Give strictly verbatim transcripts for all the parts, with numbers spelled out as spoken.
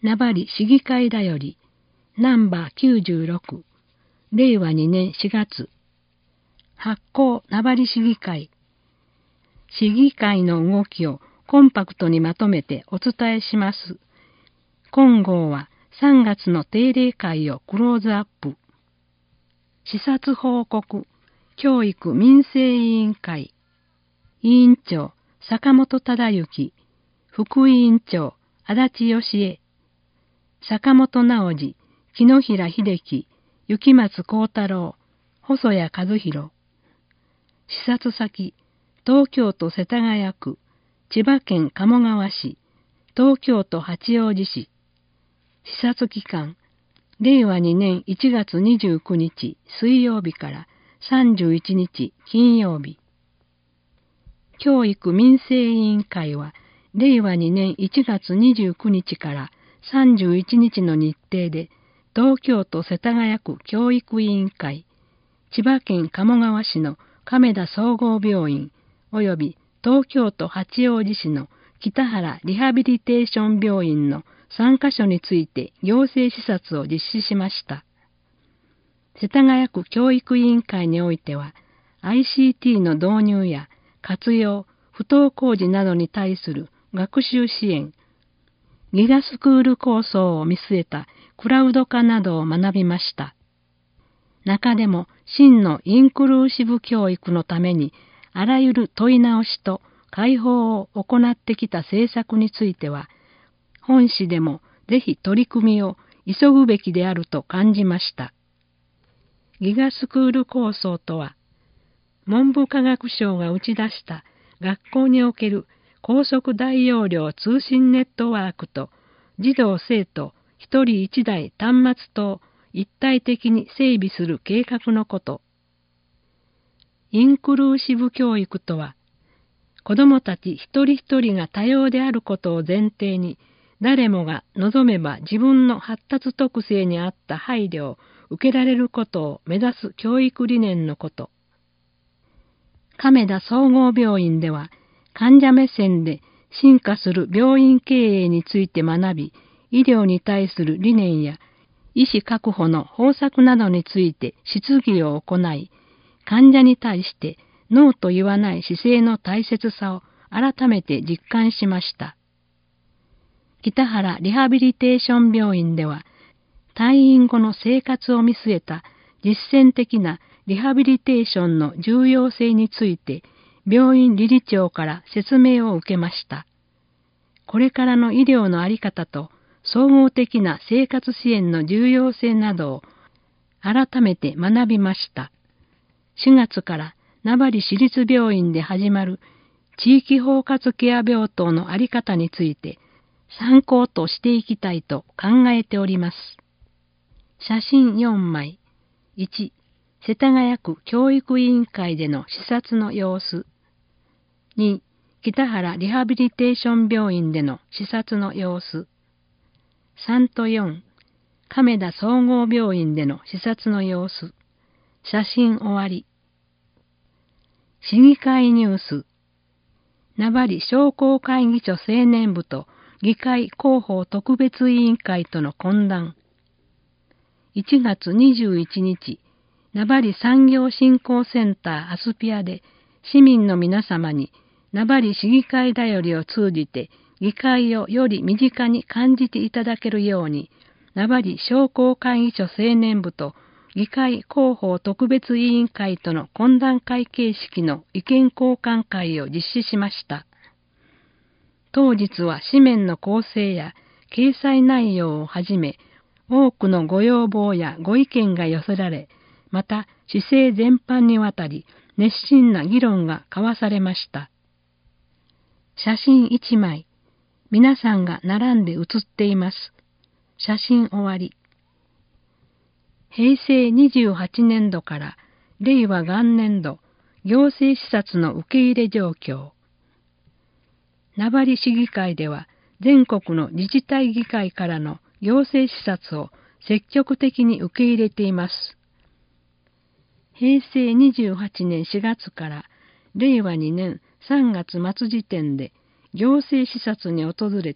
名張市議会だよりナンバーきゅうじゅうろく、れいわにねんしがつ、発行名張市議会。市議会の動きをコンパクトにまとめてお伝えします。今号はさんがつの定例会をクローズアップ。視察報告、教育民生委員会。委員長、坂本忠之。副委員長、足立義恵。坂本直次、木野平秀樹、雪松幸太郎、細谷和弘。視察先、東京都世田谷区、千葉県鴨川市、東京都八王子市。視察期間、れいわにねんいちがつにじゅうくにち水曜日からさんじゅういちにち金曜日。教育民生委員会は、れいわにねんいちがつにじゅうくにちからさんじゅういちにちの日程で、東京都世田谷区教育委員会、千葉県鴨川市の亀田総合病院、および東京都八王子市の北原リハビリテーション病院のさんかしょについて行政視察を実施しました。世田谷区教育委員会においては、アイシーティー の導入や活用、不登校児などに対する学習支援、ギガスクール構想を見据えたクラウド化などを学びました。中でも真のインクルーシブ教育のためにあらゆる問い直しと解放を行ってきた政策については、本市でもぜひ取り組みを急ぐべきであると感じました。ギガスクール構想とは、文部科学省が打ち出した学校における高速大容量通信ネットワークと児童生徒一人一台端末と一体的に整備する計画のこと。インクルーシブ教育とは、子どもたち一人一人が多様であることを前提に、誰もが望めば自分の発達特性に合った配慮を受けられることを目指す教育理念のこと。亀田総合病院では、患者目線で進化する病院経営について学び、医療に対する理念や医師確保の方策などについて質疑を行い、患者に対してノーと言わない姿勢の大切さを改めて実感しました。北原リハビリテーション病院では、退院後の生活を見据えた実践的なリハビリテーションの重要性について、病院理事長から説明を受けました。これからの医療の在り方と総合的な生活支援の重要性などを改めて学びました。しがつから名張市立病院で始まる地域包括ケア病棟の在り方について参考としていきたいと考えております。写真よんまい。いち、世田谷区教育委員会での視察の様子。に、北原リハビリテーション病院での視察の様子。さんとよん、亀田総合病院での視察の様子。写真終わり。市議会ニュース。名張商工会議所青年部と議会広報特別委員会との懇談。いちがつにじゅういちにち、名張産業振興センターアスピアで市民の皆様に名張市議会だよりを通じて議会をより身近に感じていただけるように、名張商工会議所青年部と議会広報特別委員会との懇談会形式の意見交換会を実施しました。当日は紙面の構成や掲載内容をはじめ、多くのご要望やご意見が寄せられ、また市政全般にわたり熱心な議論が交わされました。写真いちまい。皆さんが並んで写っています。写真終わり。へいせいにじゅうはちねんどかられいわ元年度行政視察の受け入れ状況。名張市議会では全国の自治体議会からの行政視察を積極的に受け入れています。へいせいにじゅうはちねんしがつかられいわにねんさんがつまつ時点で行政視察に訪れた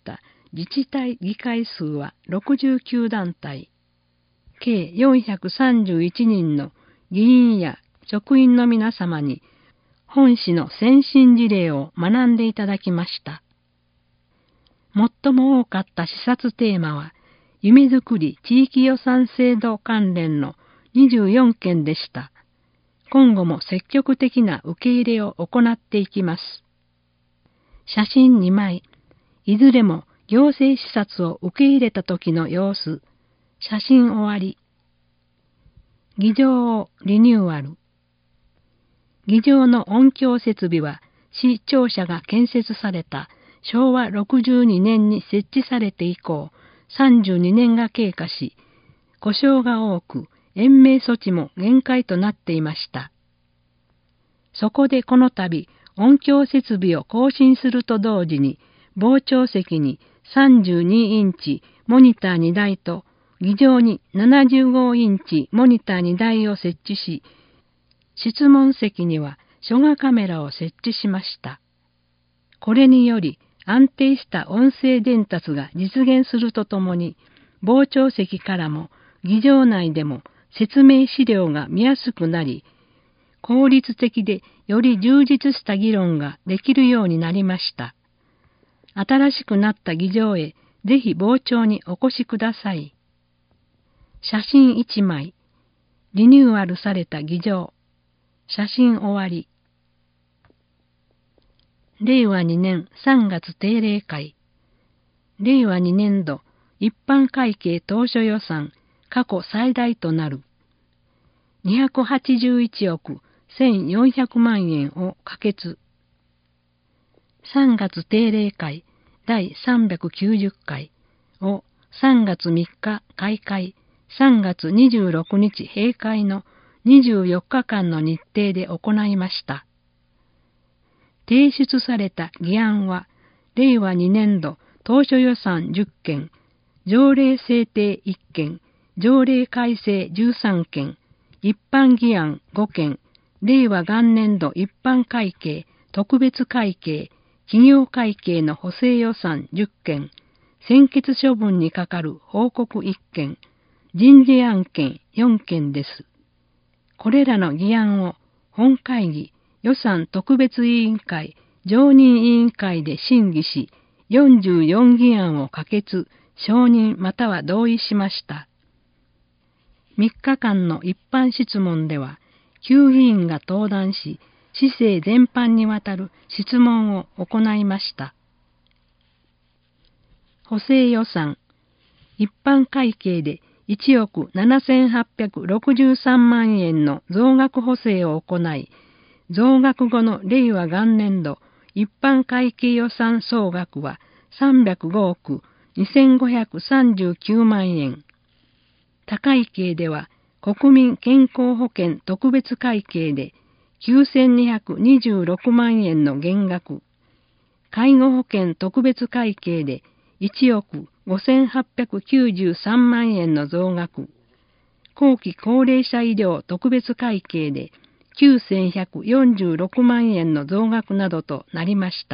自治体議会数はろくじゅうきゅうだんたい、計よんひゃくさんじゅういちにんの議員や職員の皆様に本市の先進事例を学んでいただきました。最も多かった視察テーマは、夢づくり地域予算制度関連のにじゅうよんけんでした。今後も積極的な受け入れを行っていきます。写真にまい、いずれも行政視察を受け入れた時の様子。写真終わり。議場をリニューアル。議場の音響設備は市庁舎が建設されたしょうわろくじゅうにねんに設置されて以降さんじゅうにねんが経過し、故障が多く延命措置も限界となっていました。そこでこの度音響設備を更新すると同時に傍聴席にさんじゅうにインチモニターにだいと議場にななじゅうごインチモニターにだいを設置し、質問席には書画カメラを設置しました。これにより安定した音声伝達が実現するとともに、傍聴席からも議場内でも説明資料が見やすくなり、効率的でより充実した議論ができるようになりました。新しくなった議場へぜひ傍聴にお越しください。写真いちまい。リニューアルされた議場。写真終わり。れいわにねんさんがつ定例会。れいわにねんど一般会計当初予算過去最大となるにひゃくはちじゅういちおくせんよんひゃくまんえんを可決。さんがつ定例会だいさんびゃくきゅうじゅっかいをさんがつみっか開会、さんがつにじゅうろくにち閉会のにじゅうよっかかんの日程で行いました。提出された議案は、れいわにねんど当初予算じゅっけん、条例制定いっけん、条例改正じゅうさんけん、一般議案ごけん、れいわ元年度一般会計、特別会計、企業会計の補正予算じゅっけん、専決処分に係る報告いっけん、人事案件よんけんです。これらの議案を本会議、予算特別委員会、常任委員会で審議し、よんじゅうよんぎあんを可決、承認または同意しました。みっかかんの一般質問では、きゅうぎいんが登壇し、市政全般にわたる質問を行いました。補正予算、一般会計でいちおくななせんはっぴゃくろくじゅうさんまんえんの増額補正を行い、増額後のれいわ元年度一般会計予算総額はさんびゃくごおくにせんごひゃくさんじゅうきゅうまんえん。他会計では国民健康保険特別会計できゅうせんにひゃくにじゅうろくまんえんの減額、介護保険特別会計でいちおくごせんはっぴゃくきゅうじゅうさんまんえんの増額、後期高齢者医療特別会計できゅうせんひゃくよんじゅうろくまんえんの増額などとなりました。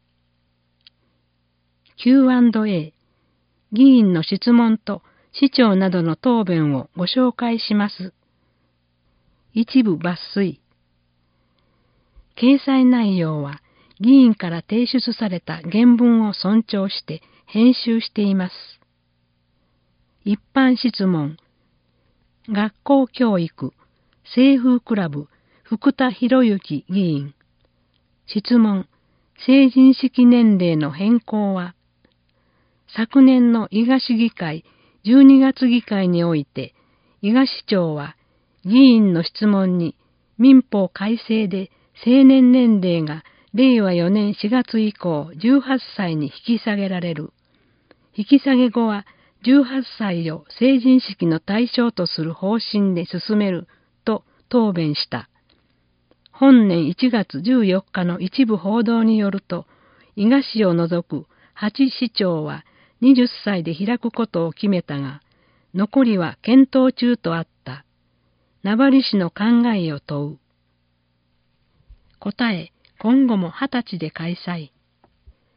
キューアンドエー、議員の質問と市長などの答弁をご紹介します。一部抜粋。掲載内容は議員から提出された原文を尊重して編集しています。一般質問。学校教育、清風クラブ、福田博之議員。質問。成人式年齢の変更は、昨年の伊賀市議会じゅうにがつ議会において、伊賀市長は議員の質問に民法改正で成年年齢がれいわよねんしがつ以降じゅうはっさいに引き下げられる。引き下げ後はじゅうはっさいを成人式の対象とする方針で進めると答弁した。本年いちがつじゅうよっかの一部報道によると、伊賀市を除くはち市長ははたちで開くことを決めたが、残りは検討中とあった。名張市の考えを問う。答え、今後もはたちで開催。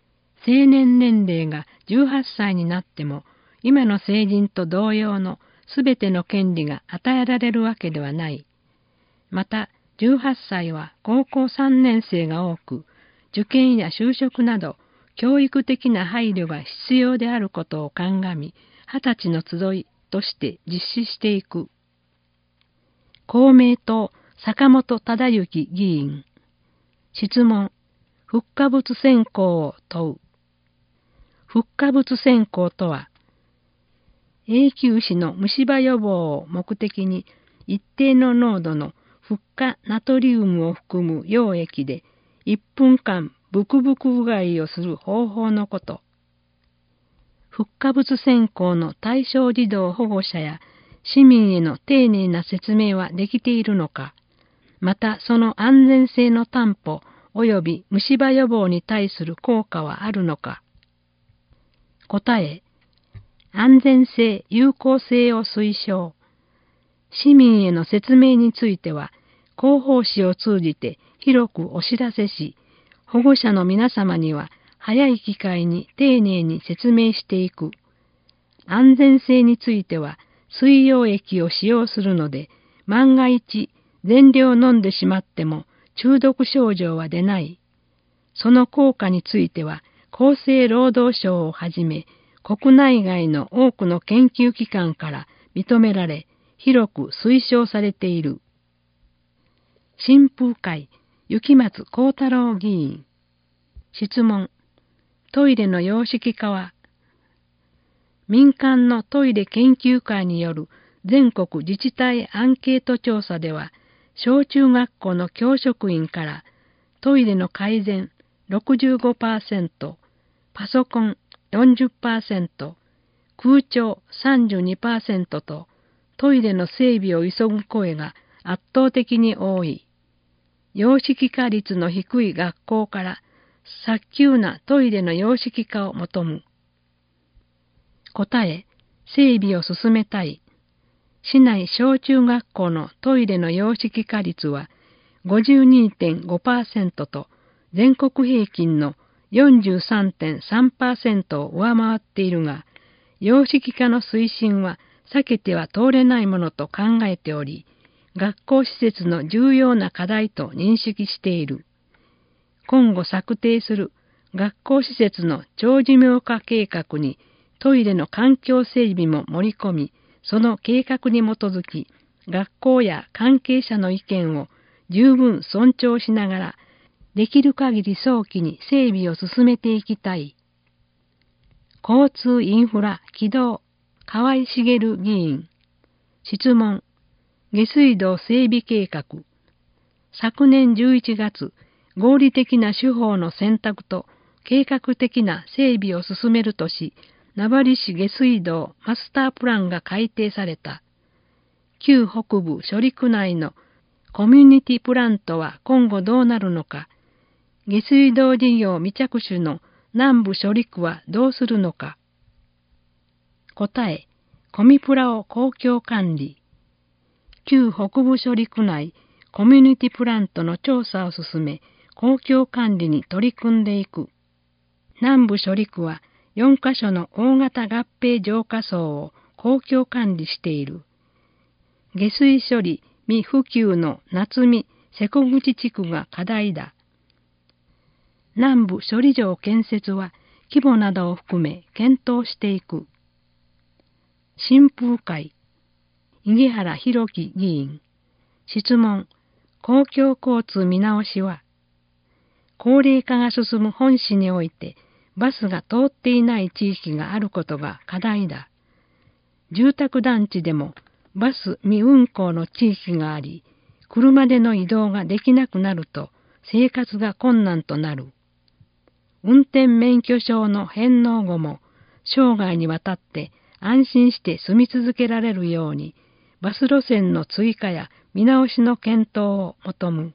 成年年齢がじゅうはっさいになっても、今の成人と同様のすべての権利が与えられるわけではない。また、じゅうはっさいは高校さんねん生が多く、受験や就職など、教育的な配慮が必要であることを鑑み、二十歳の集いとして実施していく。公明党坂本忠之議員。質問。復化物選考を問う。復化物選考とは、永久歯の虫歯予防を目的に一定の濃度のフッ化ナトリウムを含む溶液でいっぷんかんブクブクうがいをする方法のこと。復化物選考の対象児童保護者や市民への丁寧な説明はできているのか、またその安全性の担保及び虫歯予防に対する効果はあるのか。答え、安全性、有効性を推奨。市民への説明については、広報誌を通じて広くお知らせし、保護者の皆様には早い機会に丁寧に説明していく。安全性については、水溶液を使用するので、万が一全量飲んでしまっても中毒症状は出ない。その効果については、厚生労働省をはじめ、国内外の多くの研究機関から認められ、広く推奨されている。新風会、雪松幸太郎議員。質問。トイレの洋式化は、民間のトイレ研究会による全国自治体アンケート調査では、小中学校の教職員からトイレの改善 ろくじゅうごパーセント、パソコン よんじゅっパーセント、空調 さんじゅうにパーセント とトイレの整備を急ぐ声が圧倒的に多い。洋式化率の低い学校から早急なトイレの洋式化を求む。答え、整備を進めたい。市内小中学校のトイレの洋式化率は ごじゅうにてんごパーセント と全国平均の よんじゅうさんてんさんパーセント を上回っているが、洋式化の推進は避けては通れないものと考えており、学校施設の重要な課題と認識している。今後策定する学校施設の長寿命化計画にトイレの環境整備も盛り込み、その計画に基づき、学校や関係者の意見を十分尊重しながら、できる限り早期に整備を進めていきたい。交通インフラ起動、河合茂議員。質問。下水道整備計画。昨年じゅういちがつ、合理的な手法の選択と計画的な整備を進めるとし、名張市下水道マスタープランが改定された。旧北部処理区内のコミュニティプラントは今後どうなるのか。下水道事業未着手の南部処理区はどうするのか。答え、コミプラを公共管理。旧北部処理区内コミュニティプラントの調査を進め、公共管理に取り組んでいく。南部処理区はよんカ所の大型合併浄化槽を公共管理している。下水処理未普及の夏見瀬古口地区が課題だ。南部処理場建設は規模などを含め検討していく。新風会、井毛原弘樹議員。質問。公共交通見直しは、高齢化が進む本市において、バスが通っていない地域があることが課題だ。住宅団地でもバス未運行の地域があり、車での移動ができなくなると生活が困難となる。運転免許証の返納後も生涯にわたって安心して住み続けられるように、バス路線の追加や見直しの検討を求む。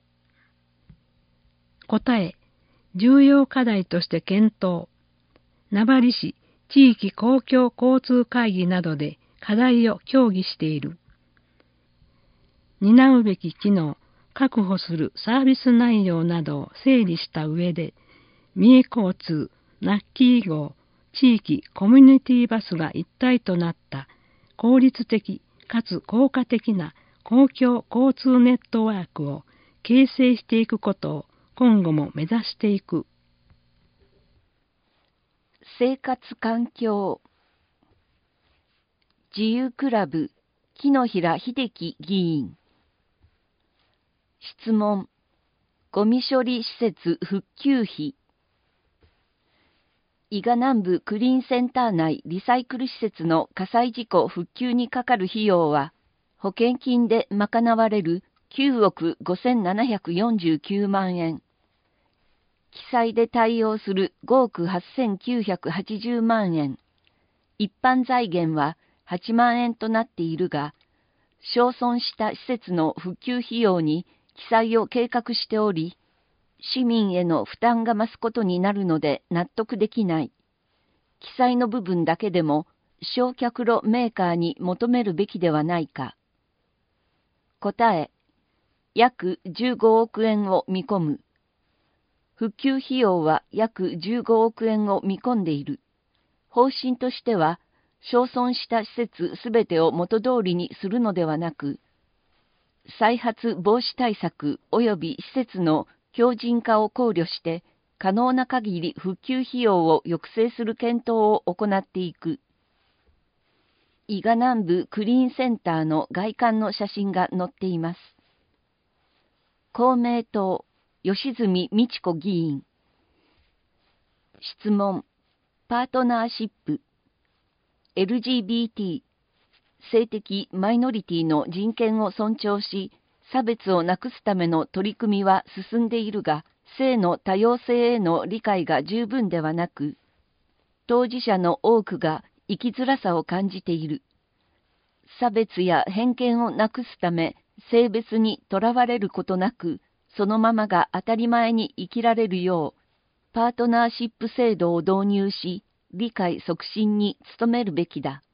答え、重要課題として検討。名張市地域公共交通会議などで課題を協議している。担うべき機能、確保するサービス内容などを整理した上で、三重交通、 ナッキー号、地域コミュニティバスが一体となった効率的かつ効果的な公共交通ネットワークを形成していくことを今後も目指していく。 生活環境。自由クラブ木の平秀樹議員。質問。ゴミ処理施設復旧費。伊賀南部クリーンセンター内リサイクル施設の火災事故復旧にかかる費用は、保険金で賄われるきゅうおくごせんななひゃくよんじゅうきゅうまんえん。記載で対応するごおくはっせんきゅうひゃくはちじゅうまんえん。一般財源ははちまんえんとなっているが、焼損した施設の復旧費用に記載を計画しており、市民への負担が増すことになるので納得できない。記載の部分だけでも焼却炉メーカーに求めるべきではないか。答え、約じゅうごおくえんを見込む。復旧費用は約じゅうごおくえんを見込んでいる。方針としては、焼損した施設すべてを元通りにするのではなく、再発防止対策及び施設の強靭化を考慮して、可能な限り復旧費用を抑制する検討を行っていく。伊賀南部クリーンセンターの外観の写真が載っています。公明党、吉住美智子議員。質問。パートナーシップ。エルジービーティー、性的マイノリティの人権を尊重し、差別をなくすための取り組みは進んでいるが、性の多様性への理解が十分ではなく、当事者の多くが生きづらさを感じている。差別や偏見をなくすため、性別にとらわれることなく、そのままが当たり前に生きられるよう、パートナーシップ制度を導入し、理解促進に努めるべきだ。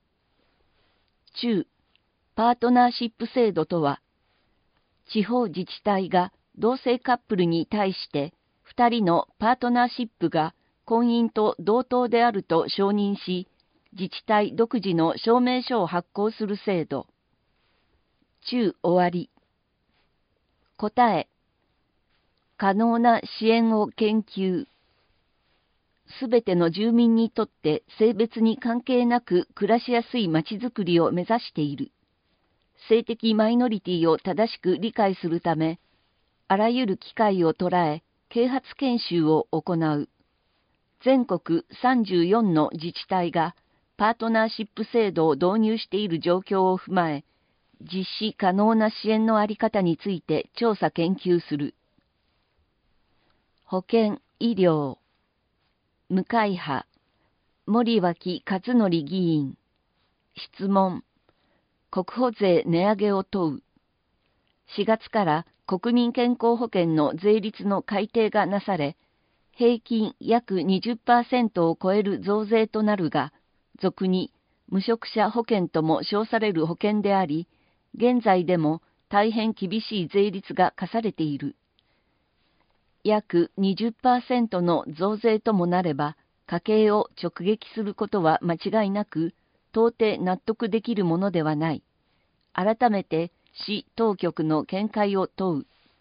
中、パートナーシップ制度とは、地方自治体が同性カップルに対してふたりのパートナーシップが婚姻と同等であると承認し、自治体独自の証明書を発行する制度。中終わり。答え。可能な支援を研究。すべての住民にとって性別に関係なく暮らしやすいまちづくりを目指している。性的マイノリティを正しく理解するため、あらゆる機会を捉え、啓発研修を行う。全国さんじゅうよんの自治体がパートナーシップ制度を導入している状況を踏まえ、実施可能な支援のあり方について調査研究する。保健・医療。無会派、森脇和則議員。質問。国保税値上げを問う。しがつから国民健康保険の税率の改定がなされ、平均約 にじゅっパーセント を超える増税となるが、俗に無職者保険とも称される保険であり、現在でも大変厳しい税率が課されている。約 にじゅっパーセント の増税ともなれば、家計を直撃することは間違いなく、到底納得できるものではない。改めて市当局の見解を問う。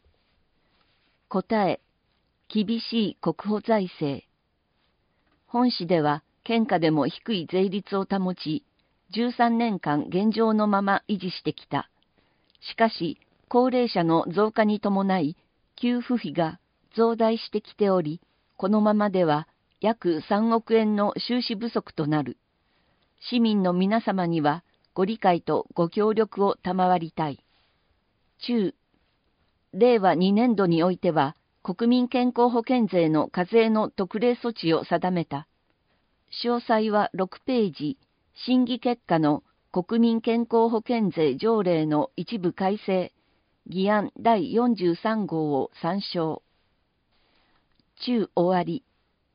答え。厳しい国保財政。本市では県下でも低い税率を保ち、じゅうさんねんかん現状のまま維持してきた。しかし、高齢者の増加に伴い、給付費が増大してきており、このままでは約さんおくえんの収支不足となる。市民の皆様にはご理解とご協力を賜りたい。中、れいわにねんどにおいては、国民健康保険税の課税の特例措置を定めた。詳細はろくページ、審議結果の国民健康保険税条例の一部改正、議案だいよんじゅうさんごうを参照。中終わり。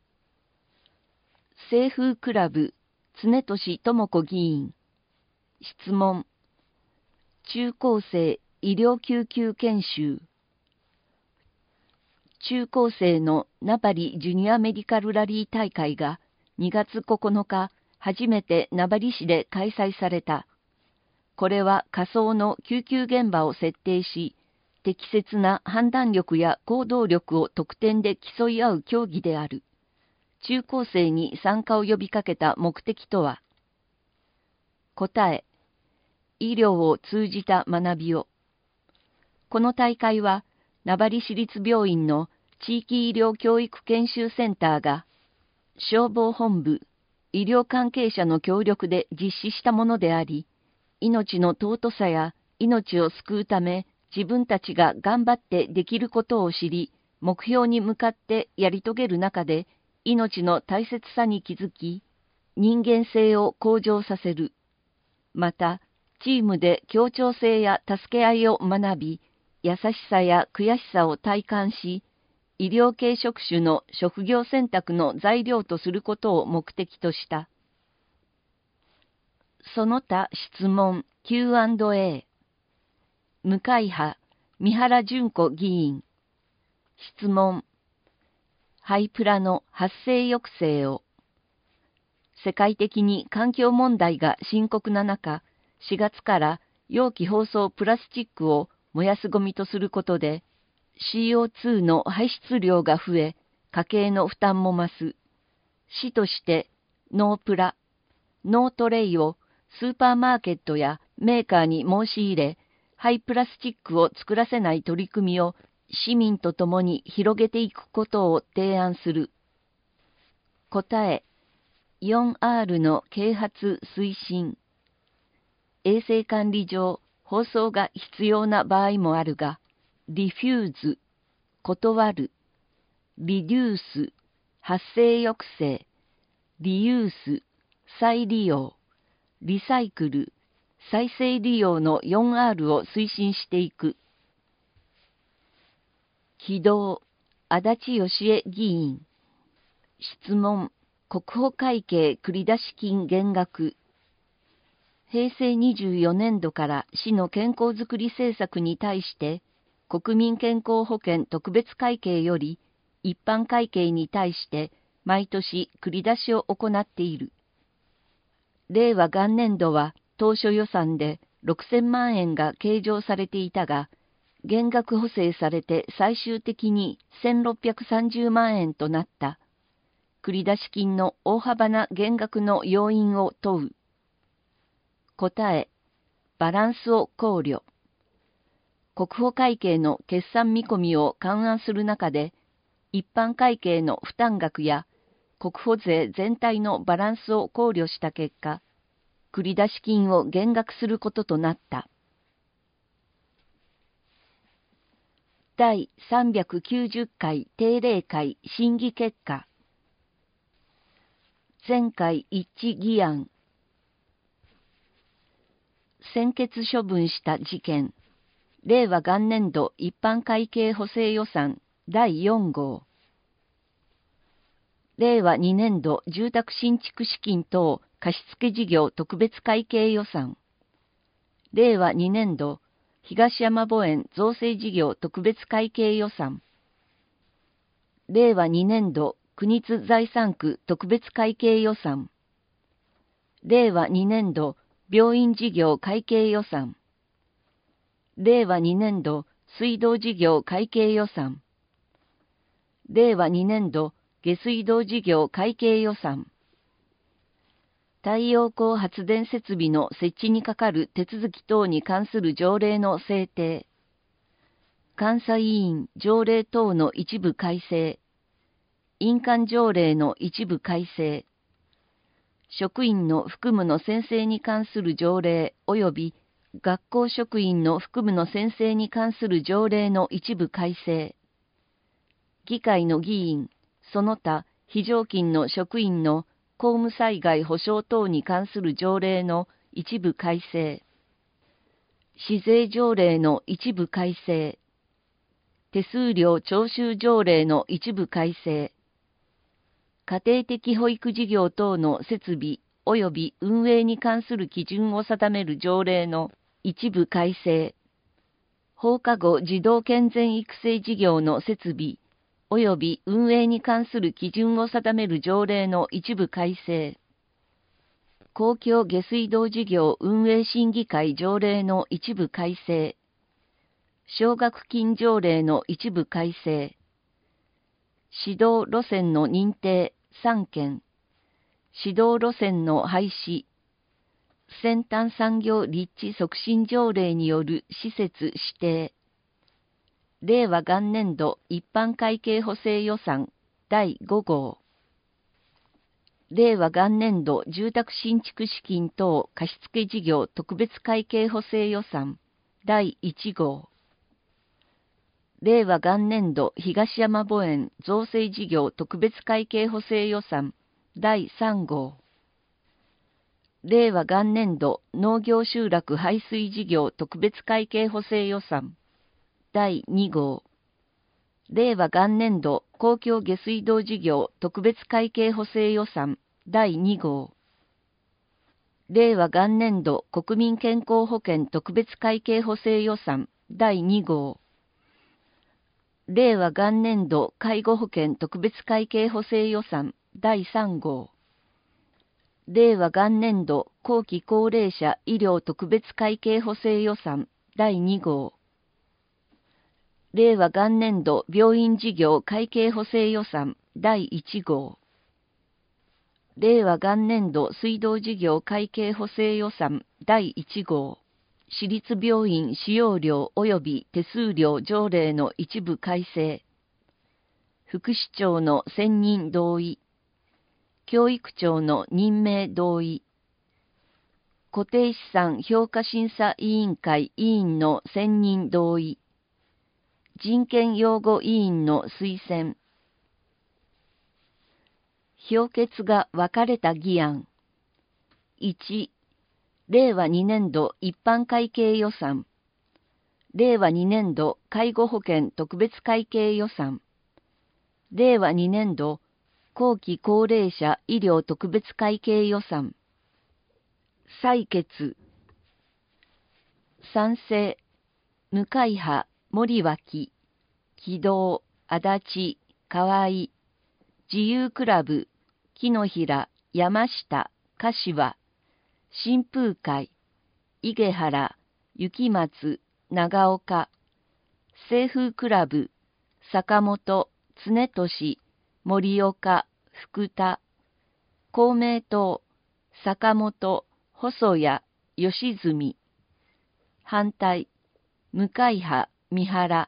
清風クラブ、常俊智子議員。質問。中高生医療救急研修。 中高生のナバリジュニアメディカルラリー大会がにがつここのか、初めてナバリ市で開催された。これは仮想の救急現場を設定し、適切な判断力や行動力を得点で競い合う競技である。中高生に参加を呼びかけた目的とは。答え、医療を通じた学びを。この大会は、名張市立病院の地域医療教育研修センターが、消防本部、医療関係者の協力で実施したものであり、命の尊さや命を救うため、自分たちが頑張ってできることを知り、目標に向かってやり遂げる中で、命の大切さに気づき、人間性を向上させる。また、チームで協調性や助け合いを学び、優しさや悔しさを体感し、医療系職種の職業選択の材料とすることを目的とした。その他質問 キューアンドエー。無会派、三原淳子議員。質問。ハイプラの発生抑制を。世界的に環境問題が深刻な中、しがつから容器包装プラスチックを燃やすゴミとすることで、シーオーツー の排出量が増え、家計の負担も増す。市としてノープラ、ノートレイをスーパーマーケットやメーカーに申し入れ、廃プラスチックを作らせない取り組みを市民とともに広げていくことを提案する。答え、よんアール の啓発推進。衛生管理上、包装が必要な場合もあるが、リフューズ、断る、リデュース、発生抑制、リユース、再利用、リサイクル、再生利用の よんアール を推進していく。起動、足立義恵議員。質問、国保会計繰出金減額。へいせいにじゅうよねんどから市の健康づくり政策に対して、国民健康保険特別会計より一般会計に対して毎年繰り出しを行っている。令和元年度は当初予算でろくせんまんえんが計上されていたが、減額補正されて最終的にせんろっぴゃくさんじゅうまんえんとなった。繰出金の大幅な減額の要因を問う。答え、バランスを考慮。国保会計の決算見込みを勘案する中で、一般会計の負担額や国保税全体のバランスを考慮した結果、繰出金を減額することとなった。だいさんびゃくきゅうじゅっかい定例会審議結果。全会一致議案。専決処分した事件。令和元年度一般会計補正予算だいよん号。令和にねん度住宅新築資金等貸付事業特別会計予算。令和にねん度東山墓園造成事業特別会計予算。令和にねん度国津財産区特別会計予算。令和にねん度病院事業会計予算。令和にねん度水道事業会計予算。令和にねん度下水道事業会計予算。太陽光発電設備の設置に係る手続き等に関する条例の制定。監査委員条例等の一部改正。印鑑条例の一部改正。職員の服務の宣誓に関する条例及び学校職員の服務の宣誓に関する条例の一部改正。議会の議員、その他非常勤の職員の公務災害保障等に関する条例の一部改正。市税条例の一部改正。手数料徴収条例の一部改正。家庭的保育事業等の設備及び運営に関する基準を定める条例の一部改正。放課後児童健全育成事業の設備及び運営に関する基準を定める条例の一部改正、公共下水道事業運営審議会条例の一部改正、奨学金条例の一部改正、指導路線の認定さんけん、指導路線の廃止、先端産業立地促進条例による施設指定、令和元年度一般会計補正予算だいご号、令和元年度住宅新築資金等貸付事業特別会計補正予算だいいち号、令和元年度東山墓園造成事業特別会計補正予算だいさん号、令和元年度農業集落排水事業特別会計補正予算だいに号、令和元年度公共下水道事業特別会計補正予算だいに号、令和元年度国民健康保険特別会計補正予算だいに号、令和元年度介護保険特別会計補正予算だいさん号、令和元年度後期高齢者医療特別会計補正予算だいに号、令和元年度病院事業会計補正予算だいいち号、令和元年度水道事業会計補正予算だいいち号、私立病院使用料及び手数料条例の一部改正、副市長の選任同意、教育長の任命同意、固定資産評価審査委員会委員の選任同意、人権擁護委員の推薦、評決が分かれた議案。いち、令和に年度一般会計予算、令和に年度介護保険特別会計予算、令和に年度後期高齢者医療特別会計予算。採決。賛成、向井派、森脇、木道、足立、河合、自由クラブ、木の平、山下、柏、新風会、井毛原、雪松、長岡、清風クラブ、坂本、常俊、森岡、福田、公明党、坂本、細谷、吉住、反対、向井派、三原。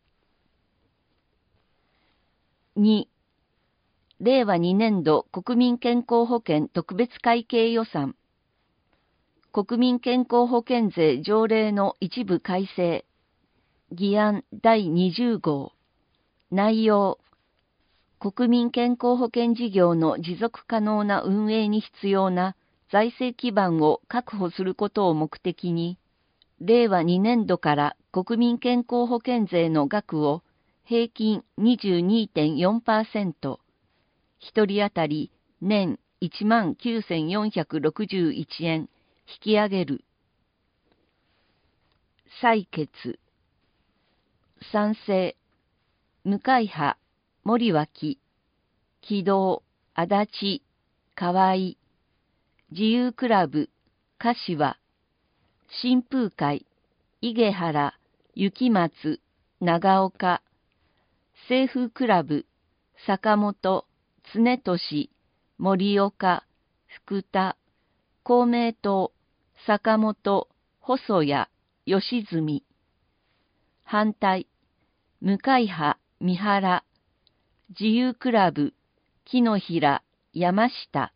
に、令和に年度国民健康保険特別会計予算、国民健康保険税条例の一部改正、議案だいにじゅう号、内容、国民健康保険事業の持続可能な運営に必要な財政基盤を確保することを目的に、令和に年度から国民健康保険税の額を平均 にじゅうにてんよんパーセント、一人当たり年いちまんきゅうせんよんひゃくろくじゅういちえん引き上げる。採決。賛成、向井派、森脇、木道、足立、河合、自由クラブ、柏、新風会、井毛原、雪松、長岡、清風クラブ、坂本、常俊、森岡、福田、公明党、坂本、細谷、吉住。反対、向井派、三原、自由クラブ、木の平、山下。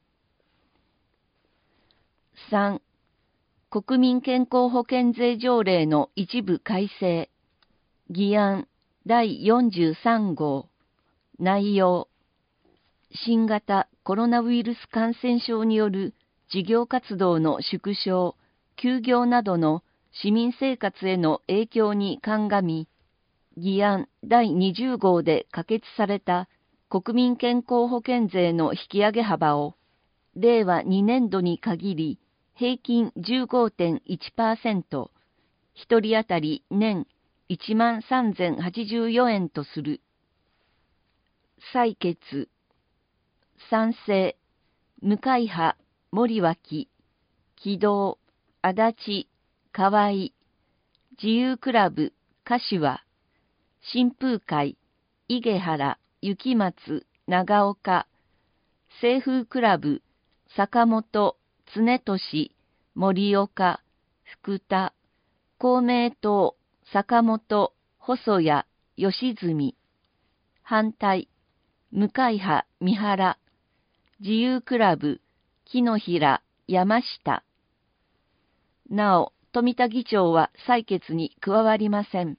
さん、国民健康保険税条例の一部改正、議案だいよんじゅうさん号、内容、新型コロナウイルス感染症による事業活動の縮小、休業などの市民生活への影響に鑑み、議案だいにじゅう号で可決された国民健康保険税の引き上げ幅を、令和に年度に限り平均 じゅうごてんいちパーセント、一人当たり年いちまんさんぜんはちじゅうよんえんとする。 採決。賛成、向派、森脇、木戸、足立、河合、自由クラブ、柏、新風会、井毛原、雪松、長岡、清風クラブ、坂本、常俊、森岡、福田、公明党、坂本、細谷、吉住。反対、向派、三原、自由クラブ、木の平、山下。なお、富田議長は採決に加わりません。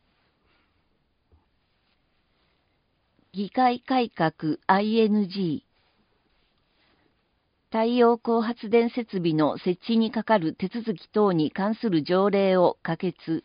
議会改革 アイエヌジー。太陽光発電設備の設置にかかる手続き等に関する条例を可決。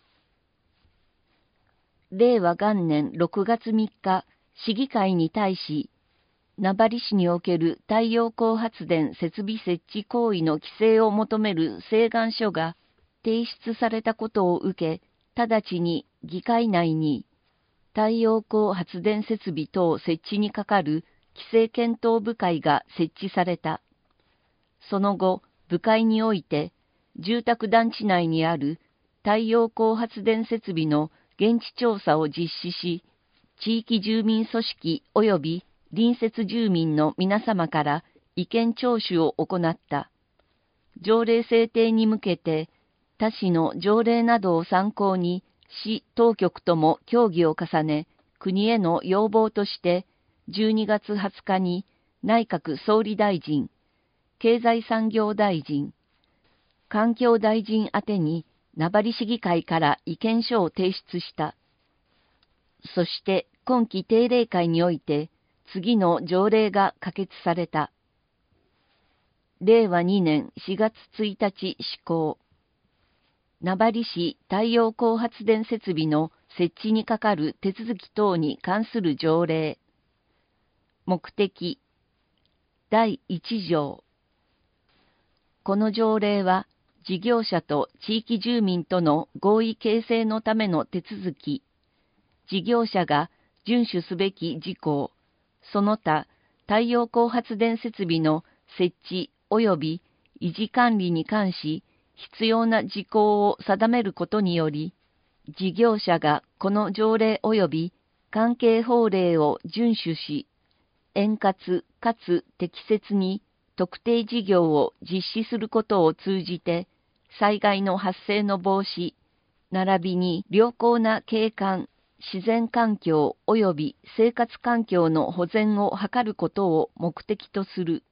れいわ元年ろくがつみっか、市議会に対し、名張市における太陽光発電設備設置行為の規制を求める請願書が提出されたことを受け、直ちに議会内に太陽光発電設備等設置にかかる規制検討部会が設置された。その後、部会において、住宅団地内にある太陽光発電設備の現地調査を実施し、地域住民組織及び隣接住民の皆様から意見聴取を行った。条例制定に向けて、他市の条例などを参考に、市当局とも協議を重ね、国への要望として、じゅうにがつはつかに内閣総理大臣、経済産業大臣、環境大臣宛てに名張市議会から意見書を提出した。そして今期定例会において次の条例が可決された。れいわにねんしがつついたち施行。名張市太陽光発電設備の設置にかかる手続き等に関する条例。目的。だいいち条。この条例は、事業者と地域住民との合意形成のための手続き、事業者が遵守すべき事項、その他、太陽光発電設備の設置及び維持管理に関し、必要な事項を定めることにより、事業者がこの条例及び関係法令を遵守し、円滑かつ適切に特定事業を実施することを通じて、災害の発生の防止、並びに良好な景観、自然環境及び生活環境の保全を図ることを目的とする。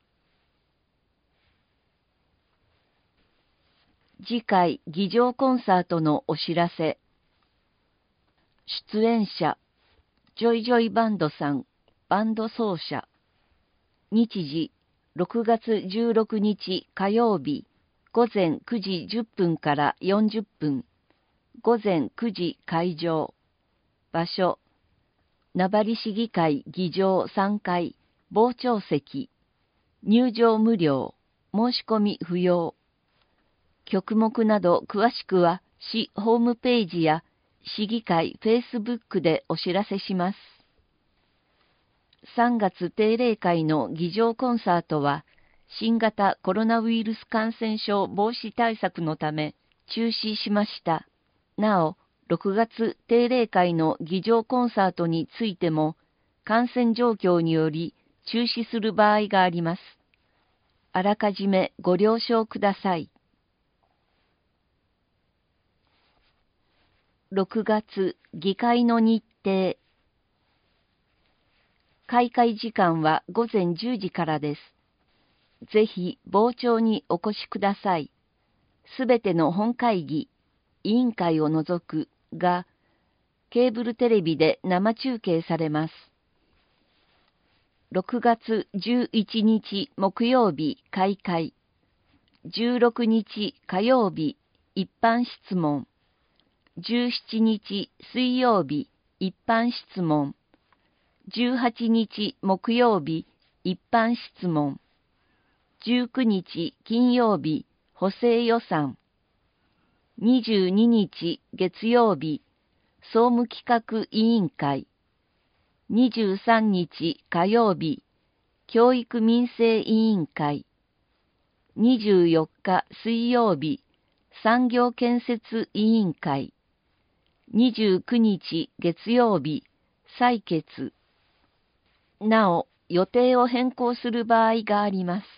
次回議場コンサートのお知らせ。出演者、ジョイジョイバンドさん、バンド奏者。日時、ろくがつじゅうろくにち火曜日、ごぜんくじじゅっぷんからよんじゅっぷん、ごぜんくじ会場。場所、名張市議会議場さんかい、傍聴席。入場無料、申し込み不要。曲目など詳しくは市ホームページや市議会フェイスブックでお知らせします。さんがつ定例会の議場コンサートは、新型コロナウイルス感染症防止対策のため中止しました。なお、ろくがつ定例会の議場コンサートについても、感染状況により中止する場合があります。あらかじめご了承ください。ろくがつ議会の日程。開会時間はごぜんじゅうじからです。ぜひ傍聴にお越しください。すべての本会議、委員会を除くが、ケーブルテレビで生中継されます。ろくがつじゅういちにち木曜日開会。じゅうろくにち火曜日一般質問。じゅうしちにち水曜日一般質問。じゅうはちにち木曜日一般質問。じゅうくにち金曜日補正予算。にじゅうににち月曜日総務企画委員会。 にじゅうさんにち火曜日、教育民生委員会。にじゅうよっか水曜日、産業建設委員会。にじゅうくにち月曜日、採決。なお、予定を変更する場合があります。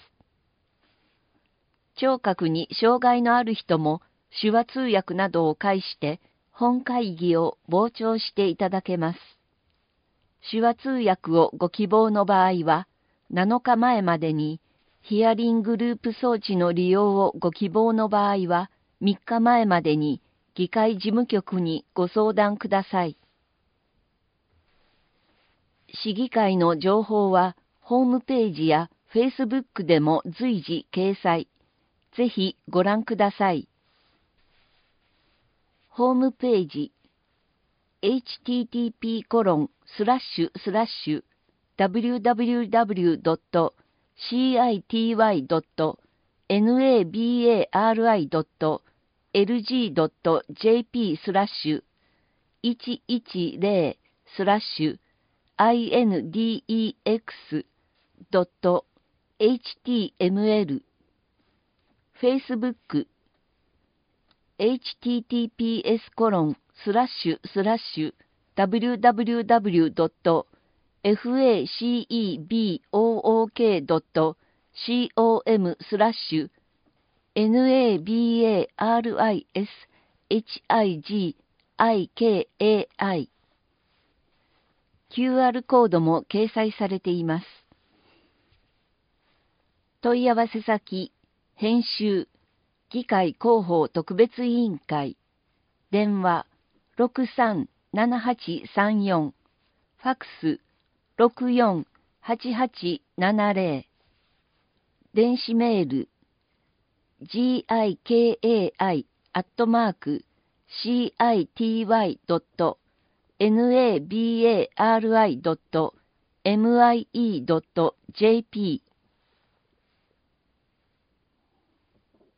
聴覚に障害のある人も手話通訳などを介して本会議を傍聴していただけます。手話通訳をご希望の場合は、なのかまえまでに、ヒアリングループ装置の利用をご希望の場合は、みっかまえまでに議会事務局にご相談ください。市議会の情報は、ホームページやフェイスブックでも随時掲載。ぜひご覧ください。ホームページ エイチティーティーピーコロンスラッシュスラッシュダブリューダブリューダブリュードットシーアイティーワイドットナバリドットエルジードットジェーピースラッシュいちいちゼロスラッシュアイエヌディーイーエックスドットエイチティーエムエル Facebook エイチティーティーピーエスコロンスラッシュスラッシュダブリューダブリューダブリュードットフェイスブックドットコムスラッシュナバリスヒギキ キューアール コードも掲載されています。問い合わせ先、編集、議会広報特別委員会、電話 ろくさんななはちさんよん、ファックス ろくよんはちはちななゼロ、電子メール、ギカイアットマーク シーアイティーワイドットナバリドットミイドットジェーピー